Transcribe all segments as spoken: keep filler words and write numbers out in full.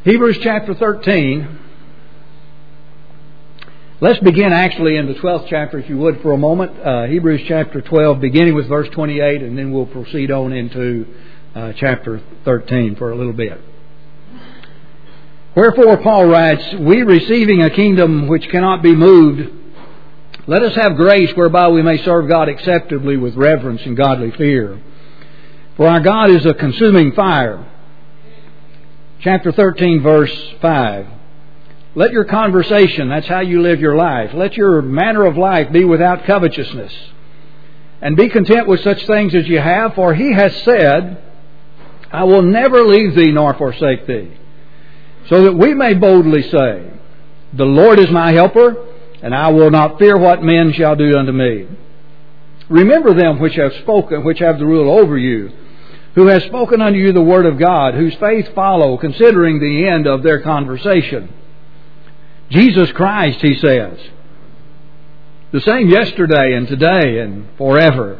Hebrews chapter thirteen. Let's begin actually in the twelfth chapter, if you would, for a moment. Uh, Hebrews chapter twelve, beginning with verse twenty-eight, and then we'll proceed on into uh, chapter thirteen for a little bit. Wherefore, Paul writes, we receiving a kingdom which cannot be moved, let us have grace whereby we may serve God acceptably with reverence and godly fear. For our God is a consuming fire. Chapter thirteen, verse five. Let your conversation, that's how you live your life, let your manner of life be without covetousness. And be content with such things as you have, for He has said, I will never leave thee nor forsake thee. So that we may boldly say, the Lord is my helper, and I will not fear what men shall do unto me. Remember them which have spoken, which have the rule over you, who has spoken unto you the word of God, whose faith follow, considering the end of their conversation. Jesus Christ, he says, the same yesterday and today and forever.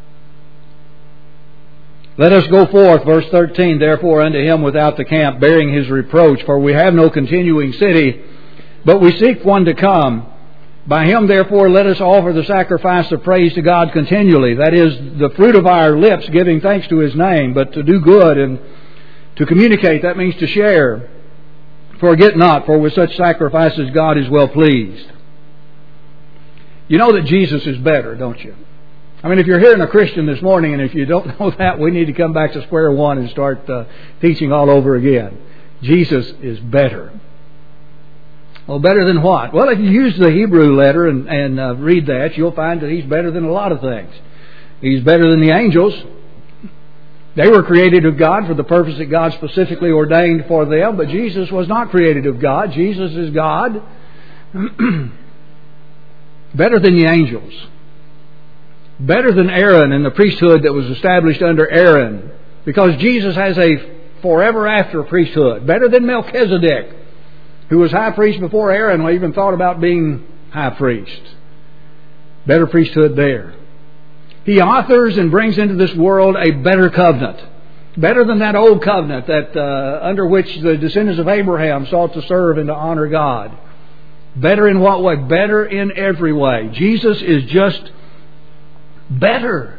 Let us go forth, verse thirteen, therefore unto Him without the camp, bearing His reproach, for we have no continuing city, but we seek one to come. By Him, therefore, let us offer the sacrifice of praise to God continually. That is, the fruit of our lips, giving thanks to His name. But to do good and to communicate, that means to share. Forget not, for with such sacrifices God is well pleased. You know that Jesus is better, don't you? I mean, if you're hearing a Christian this morning, and if you don't know that, we need to come back to square one and start uh, teaching all over again. Jesus is better. Well, better than what? Well, if you use the Hebrew letter and, and uh, read that, you'll find that He's better than a lot of things. He's better than the angels. They were created of God for the purpose that God specifically ordained for them, but Jesus was not created of God. Jesus is God. Better than the angels. Better than Aaron and the priesthood that was established under Aaron, because Jesus has a forever after priesthood. Better than Melchizedek, who was high priest before Aaron even thought about being high priest. Better priesthood there. He authors and brings into this world a better covenant. Better than that old covenant that uh, under which the descendants of Abraham sought to serve and to honor God. Better in what way? Better in every way. Jesus is just better.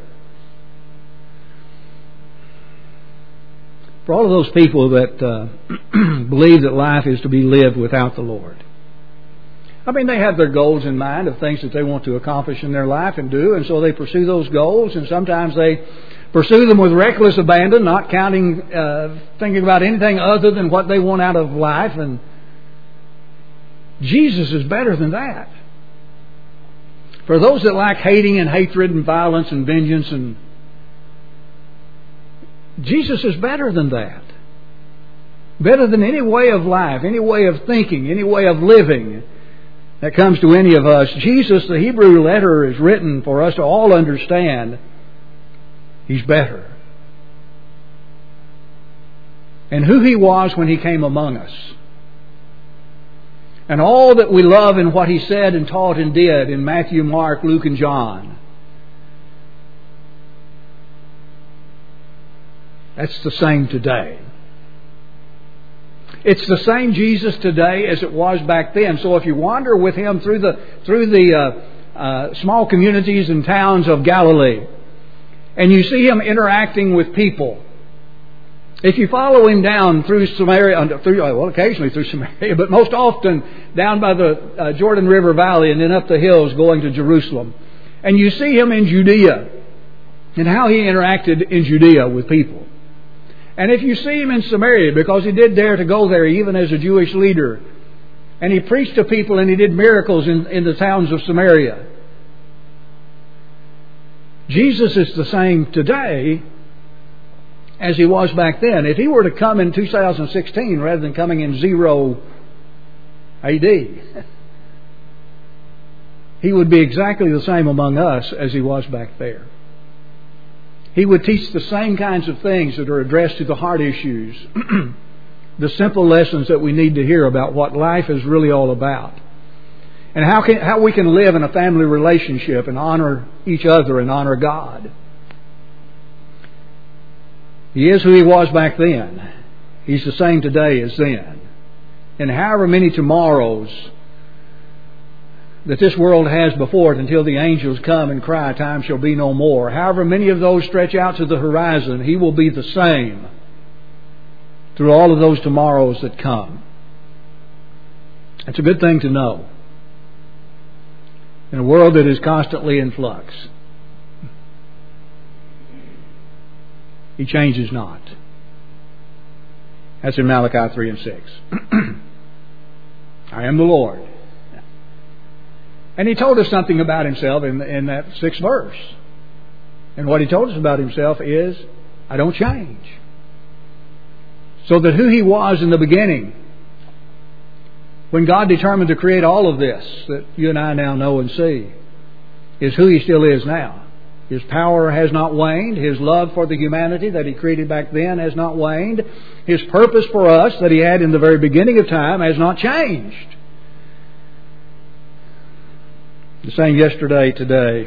For all of those people that uh, believe that life is to be lived without the Lord. I mean, they have their goals in mind of things that they want to accomplish in their life and do, and so they pursue those goals, and sometimes they pursue them with reckless abandon, not counting, uh, thinking about anything other than what they want out of life, and Jesus is better than that. For those that lack hating and hatred and violence and vengeance, and Jesus is better than that. Better than any way of life, any way of thinking, any way of living that comes to any of us. Jesus, the Hebrew letter is written for us to all understand. He's better. And who He was when He came among us. And all that we love in what He said and taught and did in Matthew, Mark, Luke, and John. That's the same today. It's the same Jesus today as it was back then. So if you wander with Him through the through the uh, uh, small communities and towns of Galilee, and you see Him interacting with people, if you follow Him down through Samaria, through, well, occasionally through Samaria, but most often down by the uh, Jordan River Valley and then up the hills going to Jerusalem, and you see Him in Judea and how He interacted in Judea with people. And if you see Him in Samaria, because He did dare to go there even as a Jewish leader, and He preached to people and He did miracles in, in the towns of Samaria. Jesus is the same today as He was back then. If He were to come in two thousand sixteen rather than coming in zero A D, He would be exactly the same among us as He was back there. He would teach the same kinds of things that are addressed to the heart issues, the simple lessons that we need to hear about what life is really all about, and how can, how we can live in a family relationship and honor each other and honor God. He is who He was back then. He's the same today as then. and however many tomorrows that this world has before it until the angels come and cry, time shall be no more. However many of those stretch out to the horizon, He will be the same through all of those tomorrows that come. It's a good thing to know. In a world that is constantly in flux, He changes not. That's in Malachi three and six. I am the Lord. And He told us something about Himself in, in that sixth verse. And what He told us about Himself is, I don't change. So that who He was in the beginning, when God determined to create all of this that you and I now know and see, is who He still is now. His power has not waned. His love for the humanity that He created back then has not waned. His purpose for us that He had in the very beginning of time has not changed. The same yesterday, today,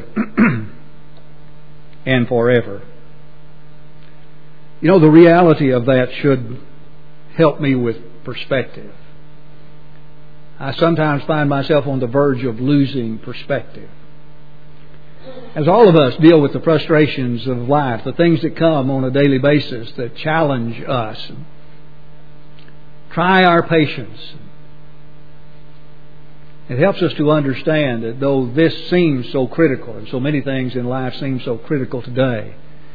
and forever. You know, the reality of that should help me with perspective. I sometimes find myself on the verge of losing perspective. As all of us deal with the frustrations of life, the things that come on a daily basis that challenge us, try our patience, it helps us to understand that though this seems so critical, and so many things in life seem so critical today,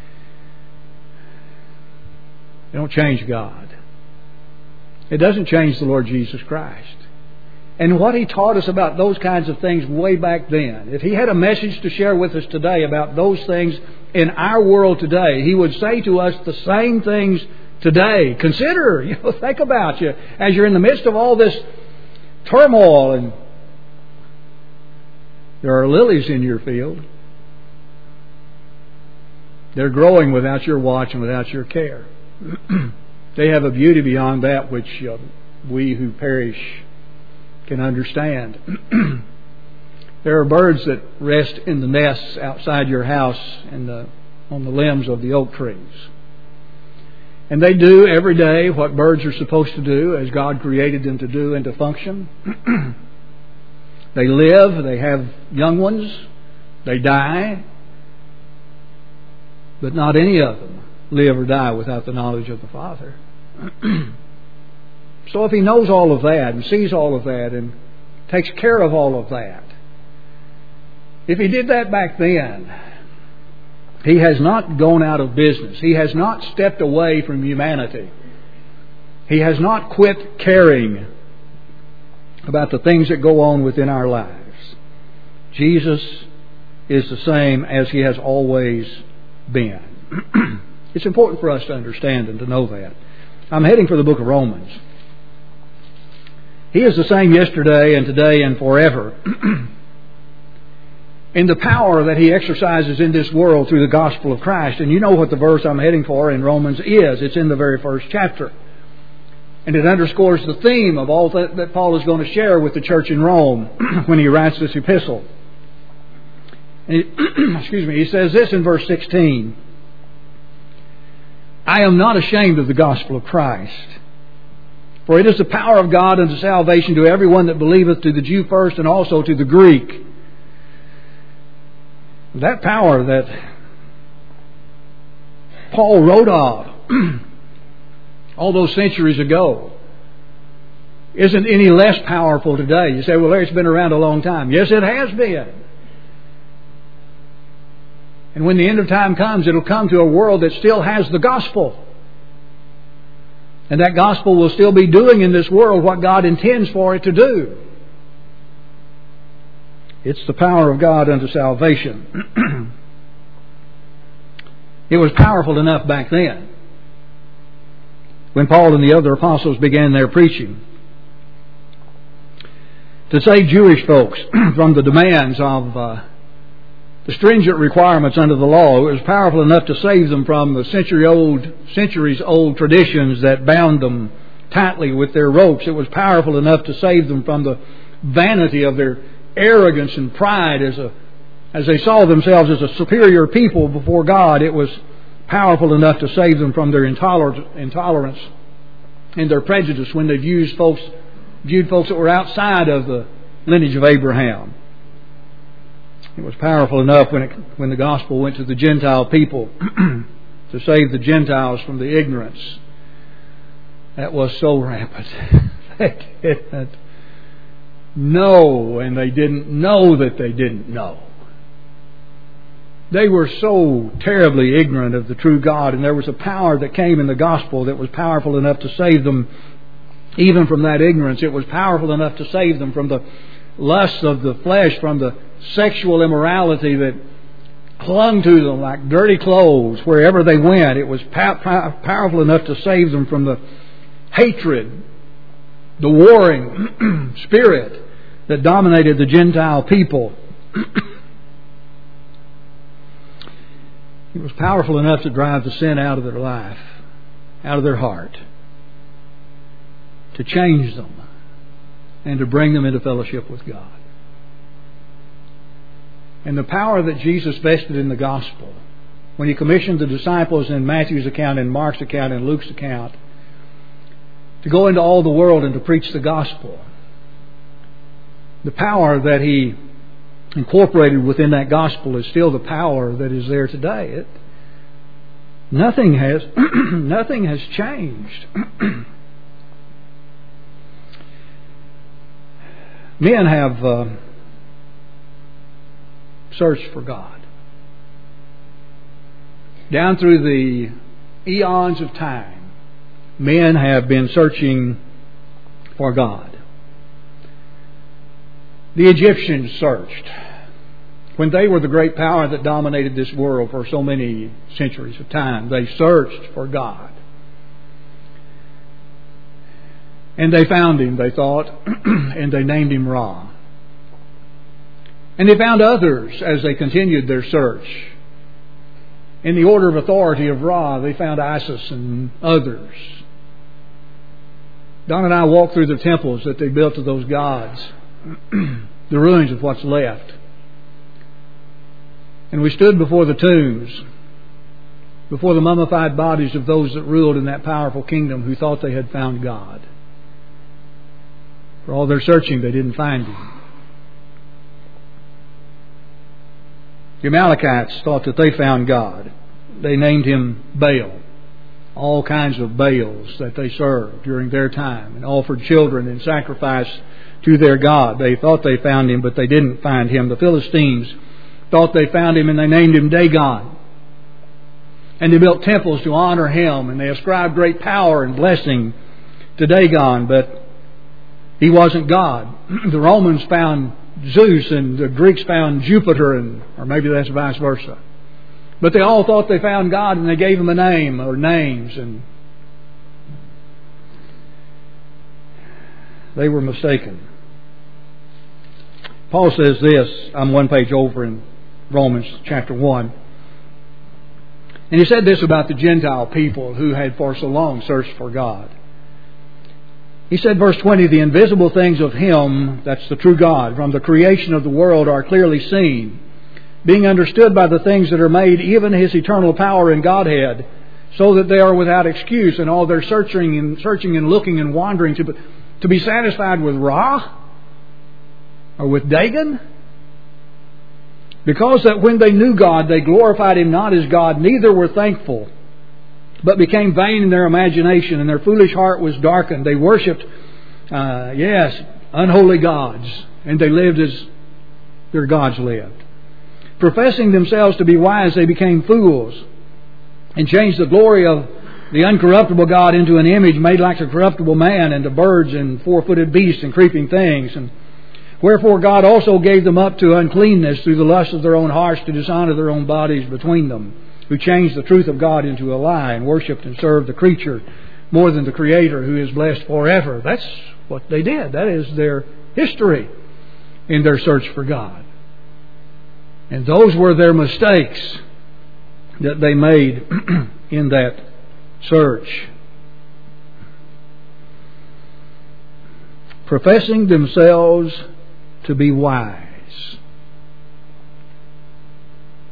they don't change God. It doesn't change the Lord Jesus Christ. And what He taught us about those kinds of things way back then, if He had a message to share with us today about those things in our world today, He would say to us the same things today. Consider, you know, think about you as you're in the midst of all this turmoil, and there are lilies in your field. They're growing without your watch and without your care. They have a beauty beyond that which uh, we who perish can understand. There are birds that rest in the nests outside your house and the, on the limbs of the oak trees. And they do every day what birds are supposed to do as God created them to do and to function. They live, they have young ones, they die, but not any of them live or die without the knowledge of the Father. So if He knows all of that and sees all of that and takes care of all of that, if He did that back then, He has not gone out of business. He has not stepped away from humanity. He has not quit caring about the things that go on within our lives. Jesus is the same as He has always been. It's important for us to understand and to know that. I'm heading for the book of Romans. He is the same yesterday and today and forever. In the power that He exercises in this world through the gospel of Christ. And you know what the verse I'm heading for in Romans is. It's in the very first chapter. And it underscores the theme of all that, that Paul is going to share with the church in Rome when he writes this epistle. And he, excuse me, he says this in verse sixteen. I am not ashamed of the gospel of Christ, for it is the power of God unto salvation to everyone that believeth, to the Jew first and also to the Greek. That power that Paul wrote of all those centuries ago isn't any less powerful today. You say, well, it's been around a long time. Yes, it has been. And when the end of time comes, it'll come to a world that still has the gospel. And that gospel will still be doing in this world what God intends for it to do. It's the power of God unto salvation. It was powerful enough back then, when Paul and the other apostles began their preaching, to save Jewish folks from the demands of uh, the stringent requirements under the law. It was powerful enough to save them from the century-old, centuries-old traditions that bound them tightly with their ropes. It was powerful enough to save them from the vanity of their arrogance and pride as a as they saw themselves as a superior people before God. It was powerful enough to save them from their intoler- intolerance and their prejudice when they've used folks viewed folks that were outside of the lineage of Abraham. It was powerful enough when it, when the gospel went to the Gentile people to save the Gentiles from the ignorance that was so rampant. They didn't know, and they didn't know that they didn't know. They were so terribly ignorant of the true God, and there was a power that came in the gospel that was powerful enough to save them even from that ignorance. It was powerful enough to save them from the lust of the flesh, from the sexual immorality that clung to them like dirty clothes wherever they went. It was pow- pow- powerful enough to save them from the hatred, the warring spirit that dominated the Gentile people. It was powerful enough to drive the sin out of their life, out of their heart, to change them, and to bring them into fellowship with God. And the power that Jesus vested in the gospel, when He commissioned the disciples in Matthew's account, in Mark's account, in Luke's account, to go into all the world and to preach the gospel, the power that He incorporated within that gospel is still the power that is there today. It, nothing has nothing has changed. Men have uh, searched for God down through the eons of time. Men have been searching for God. The Egyptians searched when they were the great power that dominated this world for so many centuries of time. They searched for God. And they found Him, they thought, and they named Him Ra. And they found others as they continued their search. In the order of authority of Ra, they found Isis and others. Don and I walked through the temples that they built to those gods, the ruins of what's left. And we stood before the tombs, before the mummified bodies of those that ruled in that powerful kingdom who thought they had found God. For all their searching, they didn't find Him. The Amalekites thought that they found God. They named Him Baal. All kinds of Baals that they served during their time and offered children in sacrifice to their God. They thought they found Him, but they didn't find Him. The Philistines thought they found Him, and they named Him Dagon. And they built temples to honor Him, and they ascribed great power and blessing to Dagon, but he wasn't God. The Romans found Zeus, and the Greeks found Jupiter, and or maybe that's vice versa. But they all thought they found God, and they gave Him a name or names, and they were mistaken. Paul says this, I'm one page over in Romans chapter one. And he said this about the Gentile people who had for so long searched for God. He said, verse twenty, the invisible things of Him, that's the true God, from the creation of the world are clearly seen, being understood by the things that are made, even His eternal power and Godhead, so that they are without excuse in all their searching and searching and looking and wandering to, to be satisfied with Ra or with Dagon. Because that when they knew God, they glorified Him not as God, neither were thankful, but became vain in their imagination, and their foolish heart was darkened. They worshipped, uh, yes, unholy gods, and they lived as their gods lived. Professing themselves to be wise, they became fools, and changed the glory of the uncorruptible God into an image made like a corruptible man, and to birds and four-footed beasts and creeping things. And wherefore God also gave them up to uncleanness through the lust of their own hearts, to dishonor their own bodies between them, who changed the truth of God into a lie, and worshipped and served the creature more than the Creator, who is blessed forever. That's what they did. That is their history in their search for God. And those were their mistakes that they made in that search. Professing themselves to be wise,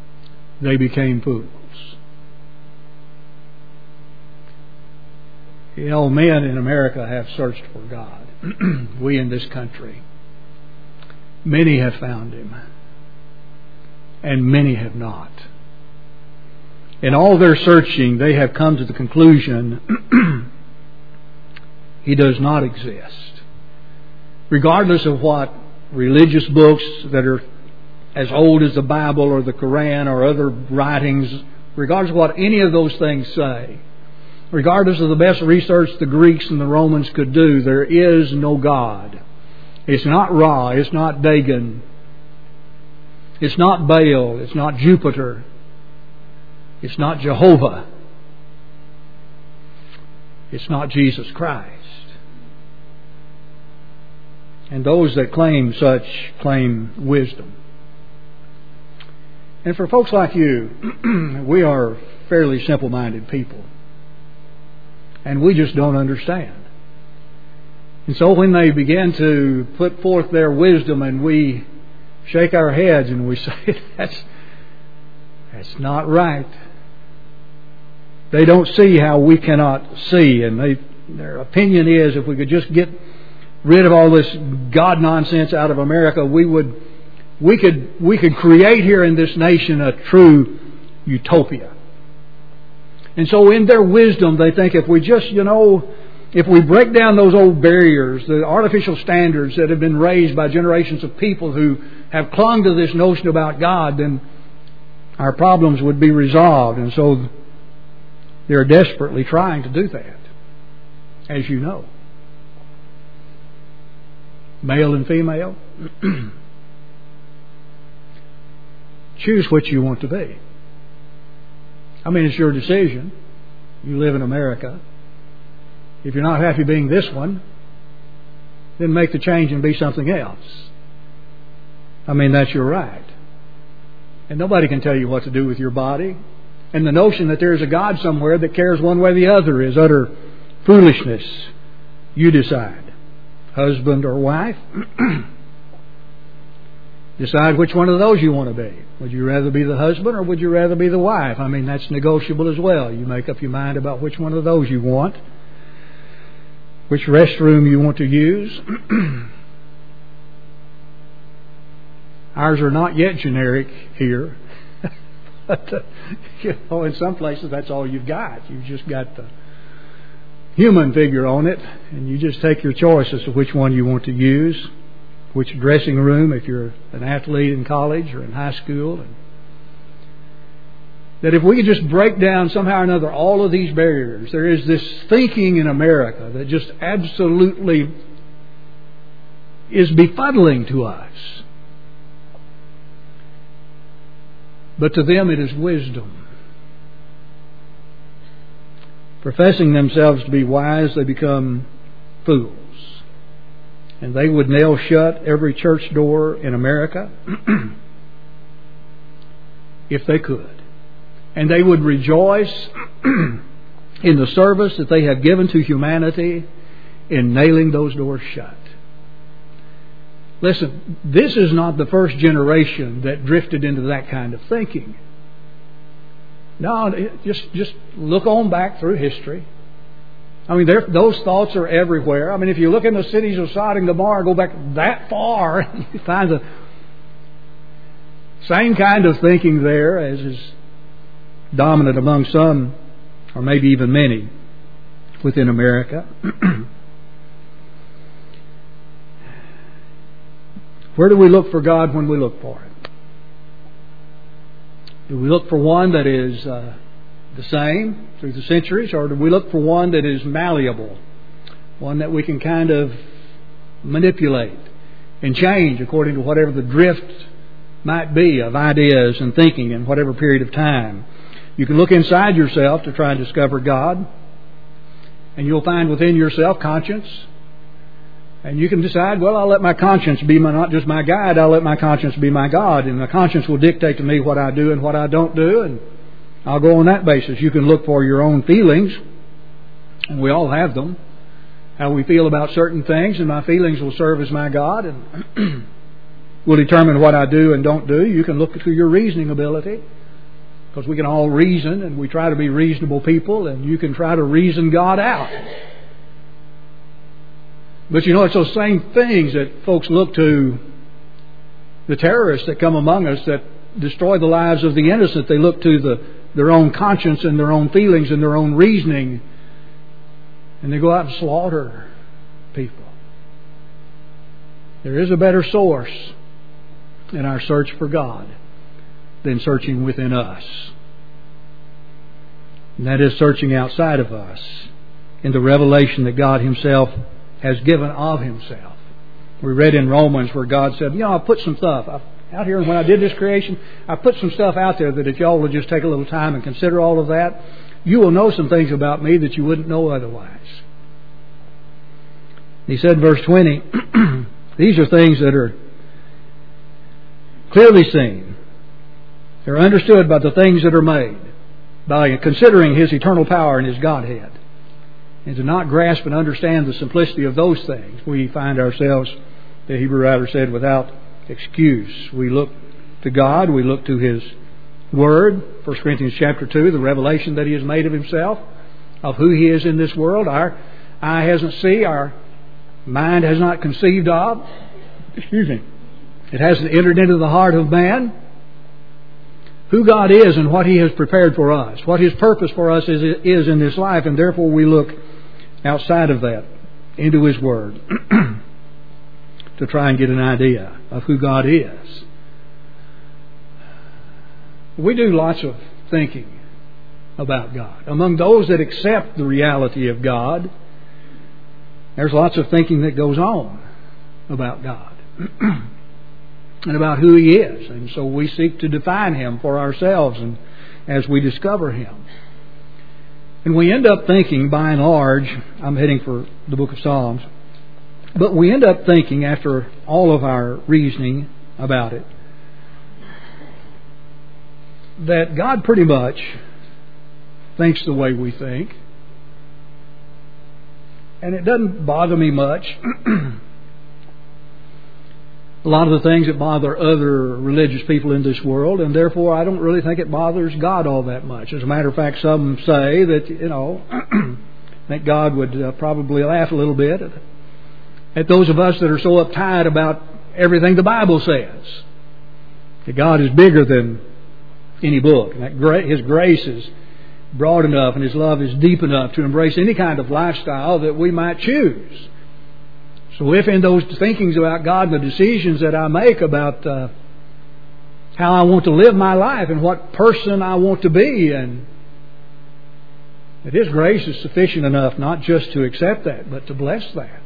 they became fools. You know, men in America have searched for God. We in this country. Many have found Him. And many have not. In all their searching, they have come to the conclusion He does not exist. Regardless of what religious books that are as old as the Bible or the Quran or other writings, regardless of what any of those things say, regardless of the best research the Greeks and the Romans could do, there is no God. It's not Ra, it's not Dagon, it's not Baal, it's not Jupiter, it's not Jehovah, it's not Jesus Christ. And those that claim such claim wisdom. And for folks like you, we are fairly simple-minded people. And we just don't understand. And so when they begin to put forth their wisdom and we shake our heads and we say, that's, that's not right. They don't see how we cannot see. And they, their opinion is if we could just get rid of all this God nonsense out of America, we would, we could, we could create here in this nation a true utopia. And so in their wisdom, they think if we just, you know, if we break down those old barriers, the artificial standards that have been raised by generations of people who have clung to this notion about God, then our problems would be resolved. And so they're desperately trying to do that, as you know. Male and female, choose which you want to be. I mean, it's your decision. You live in America. If you're not happy being this one, then make the change and be something else. I mean, that's your right. And nobody can tell you what to do with your body. And the notion that there's a God somewhere that cares one way or the other is utter foolishness. You decide. Husband or wife. Decide which one of those you want to be. Would you rather be the husband or would you rather be the wife? I mean, that's negotiable as well. You make up your mind about which one of those you want. Which restroom you want to use. Ours are not yet generic here. But, uh, you know, in some places that's all you've got. You've just got the human figure on it, and you just take your choice as to which one you want to use, which dressing room if you're an athlete in college or in high school. And that if we could just break down somehow or another all of these barriers, there is this thinking in America that just absolutely is befuddling to us. But to them it is wisdom. Professing themselves to be wise, they become fools. And they would nail shut every church door in America if they could. And they would rejoice in the service that they have given to humanity in nailing those doors shut. Listen, this is not the first generation that drifted into that kind of thinking. No, just just look on back through history. I mean, those thoughts are everywhere. I mean, if you look in the cities of Sodom and Gomorrah, go back that far, you find the same kind of thinking there as is dominant among some, or maybe even many, within America. Where do we look for God when we look for Him? Do we look for one that is uh, the same through the centuries, or do we look for one that is malleable, one that we can kind of manipulate and change according to whatever the drift might be of ideas and thinking in whatever period of time? You can look inside yourself to try and discover God, and you'll find within yourself conscience. And you can decide, well, I'll let my conscience be my, not just my guide, I'll let my conscience be my God. And the conscience will dictate to me what I do and what I don't do, and I'll go on that basis. You can look for your own feelings, and we all have them, how we feel about certain things, and my feelings will serve as my God and will determine what I do and don't do. You can look through your reasoning ability, because we can all reason, and we try to be reasonable people, and you can try to reason God out. But you know, it's those same things that folks look to, the terrorists that come among us that destroy the lives of the innocent. They look to the, their own conscience and their own feelings and their own reasoning, and they go out and slaughter people. There is a better source in our search for God than searching within us. And that is searching outside of us in the revelation that God Himself has given of Himself. We read in Romans where God said, you know, I put some stuff I, out here, and when I did this creation, I put some stuff out there that if y'all would just take a little time and consider all of that, you will know some things about me that you wouldn't know otherwise. He said in verse twenty, these are things that are clearly seen. They're understood by the things that are made, by considering His eternal power and His Godhead. And to not grasp and understand the simplicity of those things, we find ourselves, the Hebrew writer said, without excuse. We look to God, we look to His Word, First Corinthians chapter two, the revelation that He has made of Himself, of who He is in this world. Our eye hasn't seen, our mind has not conceived of. Excuse me. It hasn't entered into the heart of man who God is and what He has prepared for us, what His purpose for us is, is in this life, and therefore we look outside of that into His Word to try and get an idea of who God is. We do lots of thinking about God. Among those that accept the reality of God, there's lots of thinking that goes on about God and about who He is. And so we seek to define Him for ourselves and as we discover Him. And we end up thinking, by and large, I'm heading for the book of Psalms, but we end up thinking, after all of our reasoning about it, that God pretty much thinks the way we think. And it doesn't bother me much. A lot of the things that bother other religious people in this world, and therefore I don't really think it bothers God all that much. As a matter of fact, some say that, you know, I think God would uh, probably laugh a little bit at, at those of us that are so uptight about everything the Bible says. That God is bigger than any book, and that gra- His grace is broad enough and His love is deep enough to embrace any kind of lifestyle that we might choose. So if in those thinkings about God and the decisions that I make about uh, how I want to live my life and what person I want to be, and that His grace is sufficient enough not just to accept that, but to bless that.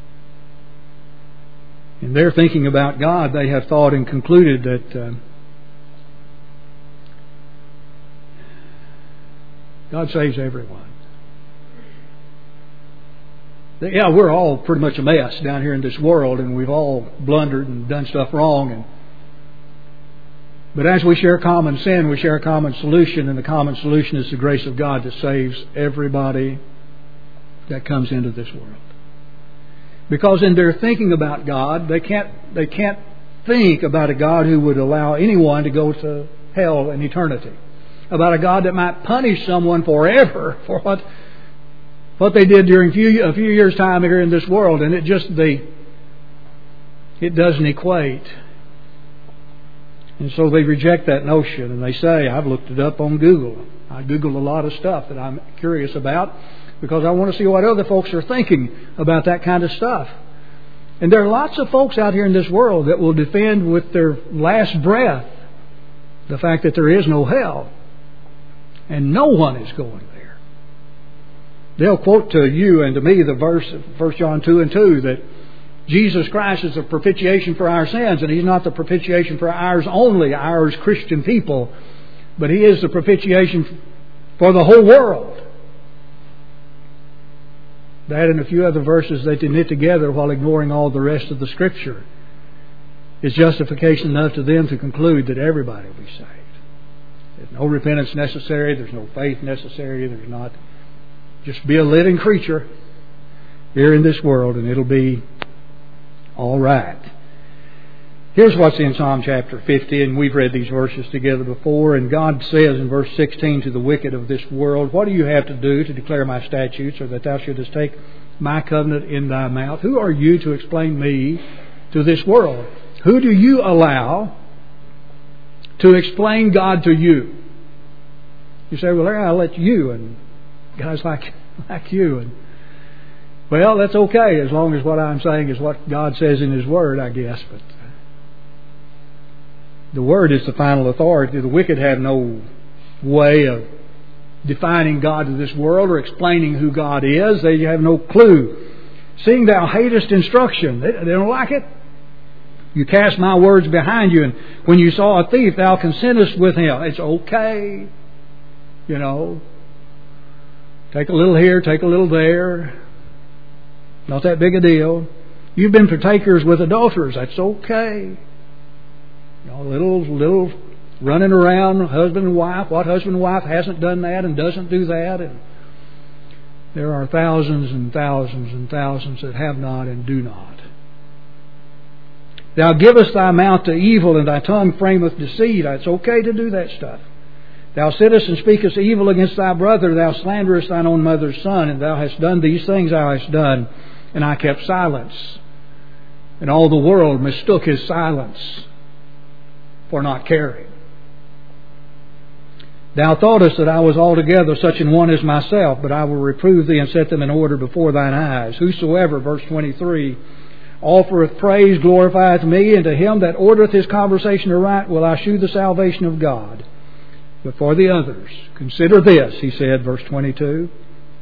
In their thinking about God, they have thought and concluded that uh, God saves everyone. Yeah, we're all pretty much a mess down here in this world, and we've all blundered and done stuff wrong. And but as we share common sin, we share a common solution, and the common solution is the grace of God that saves everybody that comes into this world. Because in their thinking about God, they can't they can't think about a God who would allow anyone to go to hell in eternity. About a God that might punish someone forever for what what they did during few, a few years' time here in this world. And it just, they, it doesn't equate. And so they reject that notion, and they say, I've looked it up on Google. I Google a lot of stuff that I'm curious about because I want to see what other folks are thinking about that kind of stuff. And there are lots of folks out here in this world that will defend with their last breath the fact that there is no hell. And no one is going there. They'll quote to you and to me the verse of First John two and two that Jesus Christ is the propitiation for our sins, and He's not the propitiation for ours only, ours Christian people, but He is the propitiation for the whole world. That and a few other verses that they knit together while ignoring all the rest of the Scripture is justification enough to them to conclude that everybody will be saved. There's no repentance necessary. There's no faith necessary. There's not. Just be a living creature here in this world and it'll be all right. Here's what's in Psalm chapter fifty, and we've read these verses together before. And God says in verse sixteen to the wicked of this world, what do you have to do to declare my statutes, or that thou shouldest take my covenant in thy mouth. Who are you to explain me to this world? Who do you allow to explain God to you? You say, well, I'll let you and guys like like you. And well, that's okay as long as what I'm saying is what God says in His Word, I guess. But the Word is the final authority. The wicked have no way of defining God to this world or explaining who God is. They have no clue. Seeing thou hatest instruction. They, they don't like it. You cast my words behind you, and when you saw a thief, thou consentest with him. It's okay. You know, take a little here, take a little there. Not that big a deal. You've been partakers with adulterers. That's okay. You know, little, little running around, husband and wife. What husband and wife hasn't done that and doesn't do that? And there are thousands and thousands and thousands that have not and do not. Thou givest thy mouth to evil, and thy tongue frameth deceit. It's okay to do that stuff. Thou sittest and speakest evil against thy brother. Thou slanderest thine own mother's son. And thou hast done these things thou hast done. And I kept silence. And all the world mistook his silence for not caring. Thou thoughtest that I was altogether such an one as myself, but I will reprove thee and set them in order before thine eyes. Whosoever, verse twenty-three, offereth praise glorifieth me, and to him that ordereth his conversation aright will I shew the salvation of God. But for the others, consider this, he said, verse twenty-two,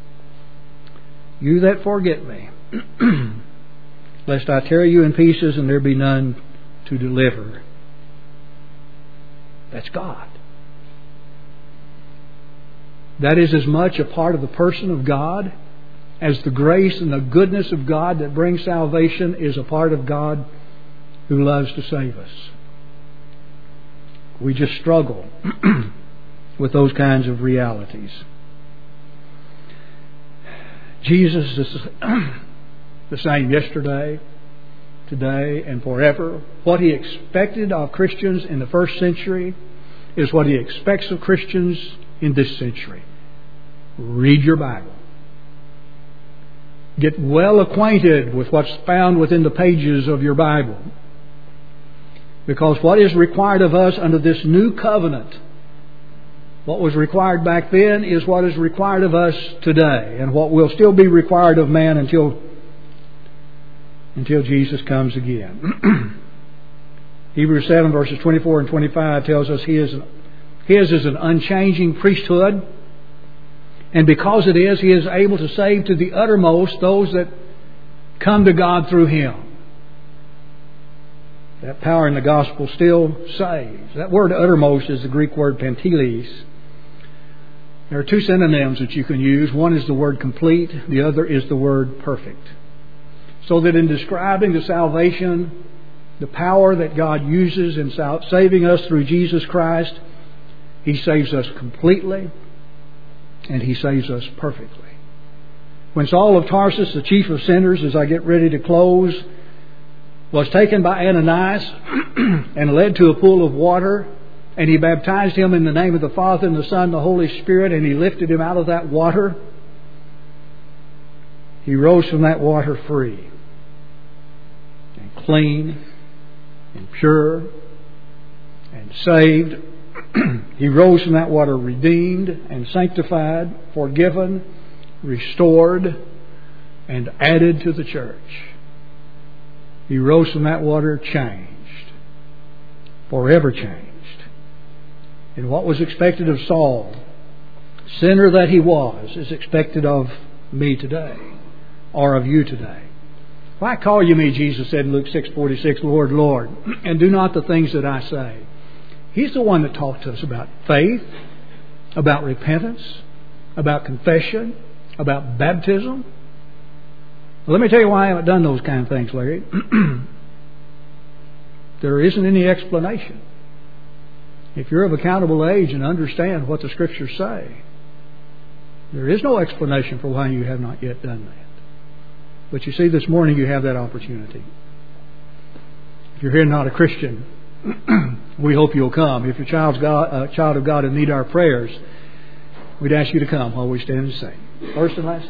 you that forget me, lest I tear you in pieces and there be none to deliver. That's God. That is as much a part of the person of God as the grace and the goodness of God that brings salvation is a part of God who loves to save us. We just struggle with those kinds of realities. Jesus is the same yesterday, today, and forever. What He expected of Christians in the first century is what He expects of Christians in this century. Read your Bible. Get well acquainted with what's found within the pages of your Bible. Because what is required of us under this new covenant, what was required back then is what is required of us today, and what will still be required of man until, until Jesus comes again. Hebrews seven verses twenty-four and twenty-five tells us He is, His is an unchanging priesthood. And because it is, He is able to save to the uttermost those that come to God through Him. That power in the gospel still saves. That word uttermost is the Greek word panteles. There are two synonyms that you can use. One is the word complete. The other is the word perfect. So that in describing the salvation, the power that God uses in saving us through Jesus Christ, He saves us completely. And He saves us perfectly. When Saul of Tarsus, the chief of sinners, as I get ready to close, was taken by Ananias and led to a pool of water, and he baptized him in the name of the Father and the Son and the Holy Spirit, and he lifted him out of that water, he rose from that water free and clean and pure and saved. He rose from that water redeemed and sanctified, forgiven, restored, and added to the church. He rose from that water changed, forever changed. And what was expected of Saul, sinner that he was, is expected of me today, or of you today. Why call you me, Jesus said in Luke six forty-six, Lord, Lord, and do not the things that I say? He's the one that talked to us about faith, about repentance, about confession, about baptism. Well, let me tell you why I haven't done those kind of things, Larry. There isn't any explanation. If you're of accountable age and understand what the Scriptures say, there is no explanation for why you have not yet done that. But you see, this morning you have that opportunity. If you're here not a Christian, we hope you'll come. If you're a child's God, uh, child of God and need our prayers, we'd ask you to come while we stand and sing. First and last.